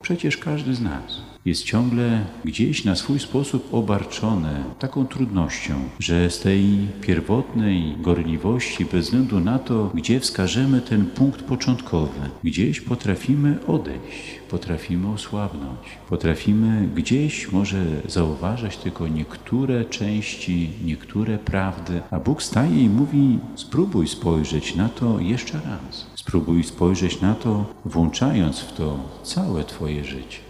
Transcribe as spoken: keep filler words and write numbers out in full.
przecież każdy z nas jest ciągle gdzieś na swój sposób obarczony taką trudnością, że z tej pierwotnej gorliwości, bez względu na to, gdzie wskażemy ten punkt początkowy, gdzieś potrafimy odejść, potrafimy osłabnąć, potrafimy gdzieś może zauważać tylko niektóre części, niektóre prawdy, a Bóg staje i mówi: spróbuj spojrzeć na to jeszcze raz. Spróbuj spojrzeć na to, włączając w to całe Twoje życie.